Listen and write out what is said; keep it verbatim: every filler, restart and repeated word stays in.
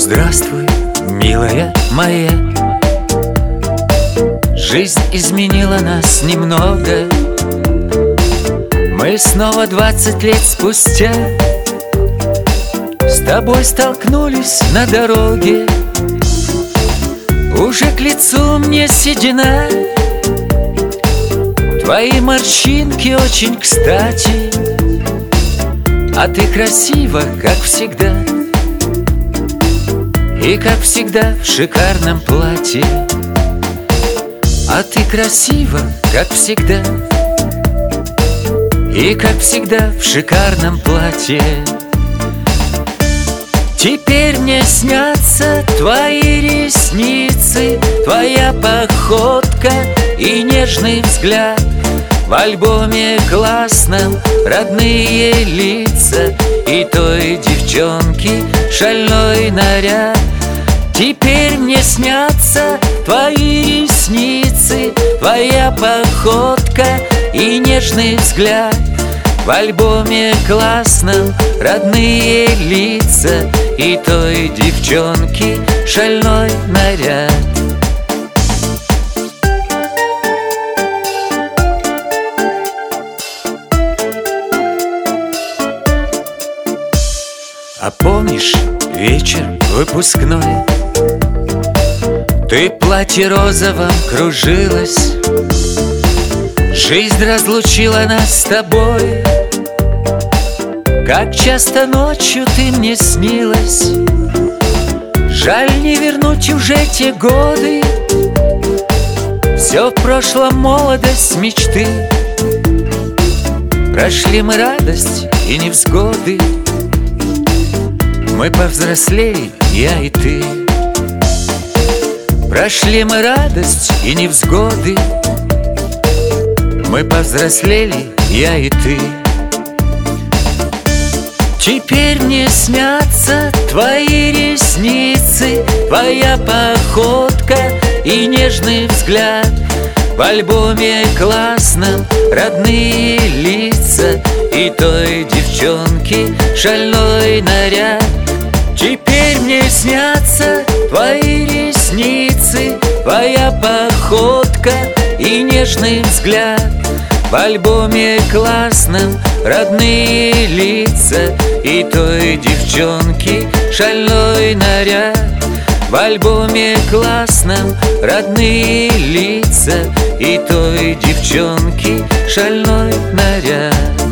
Здравствуй, милая моя. Жизнь изменила нас немного. Мы снова двадцать лет спустя с тобой столкнулись на дороге. Уже к лицу мне седина, твои морщинки очень кстати, а ты красива, как всегда. И как всегда в шикарном платье. А ты красива, как всегда. И как всегда в шикарном платье. Теперь мне снятся твои ресницы, твоя походка и нежный взгляд. В альбоме классном родные лица и той девчонки шальной наряд. Теперь мне снятся твои ресницы, твоя походка и нежный взгляд. В альбоме классном родные лица и той девчонки шальной наряд. А помнишь вечер выпускной? Ты в платье розовом кружилась. Жизнь разлучила нас с тобой. Как часто ночью ты мне снилась. Жаль не вернуть уже те годы. Все в прошлом молодость мечты. Прошли мы радость и невзгоды. Мы повзрослели, я и ты. Прошли мы радость и невзгоды. Мы повзрослели, я и ты. Теперь мне снятся твои ресницы, твоя походка и нежный взгляд. В альбоме классном родные лица и той девчонки шальной наряд. Теперь мне снятся твои ресницы, твоя походка и нежный взгляд. В альбоме классном родные лица и той девчонки шальной наряд. В альбоме классном родные лица и той девчонки шальной наряд.